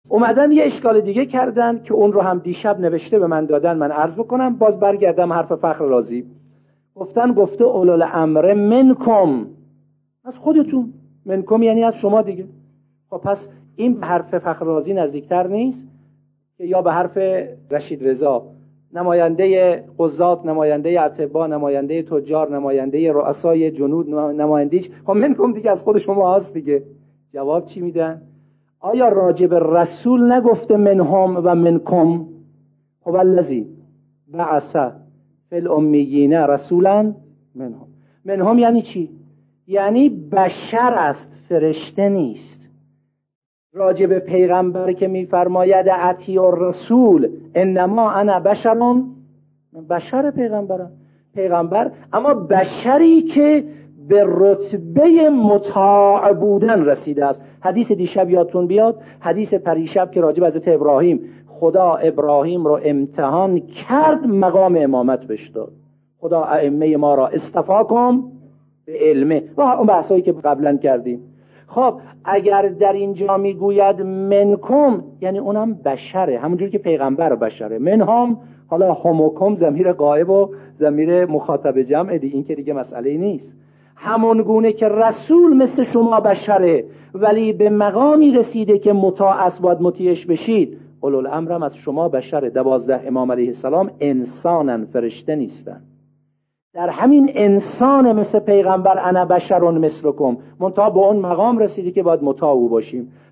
اومدن یه اشکال دیگه کردن که اون رو هم دیشب نوشته به من دادن، من عرض بکنم، باز برگردم حرف فخر رازی. گفته اولل امر منکم، از خودتون. منکم یعنی از شما دیگه. خب پس این به حرف فخر رازی نزدیکتر نیست که یا به حرف رشید رضا، نماینده قضات، نماینده اطباء، نماینده تجار، نماینده رؤسای جنود، نمایندهش؟ خب منکم دیگه از خود شما هست دیگه. جواب چی میدن؟ آیا راجب رسول نگفته منهم و منکم؟ خب الذی بعث فی الامیین رسولا منهم. منهم یعنی چی؟ یعنی بشر است، فرشته نیست. راجب پیغمبر که میفرماید اطیع الرسول انما انا بشر پیغمبر، اما بشری که به رتبه مطاع بودن رسیده است. حدیث دیشب یادتون بیاد، حدیث پریشب که راجب حضرت ابراهیم، خدا ابراهیم رو امتحان کرد، مقام امامت بهش داد. خدا ائمه ما را اصطفاکم به علمه و اون بحثایی که قبلا کردیم. خب اگر در اینجا میگوید منکم، یعنی اونم بشره، همونجوری که پیغمبر بشره. منهم، حالا همکم ضمیر غائب و ضمیر مخاطب جمع دی، این که دیگه مسئله نیست. همون گونه که رسول مثل شما بشره ولی به مقامی رسیده که مطاع است، باید مطیعش بشید. اولوالامر هم از شما بشره. 12 امام علیه السلام انسانن، فرشته نیستن. در همین انسان مثل پیغمبر انا بشر مثلکم، منتها به اون مقام رسیدی که باید مطاع او باشیم.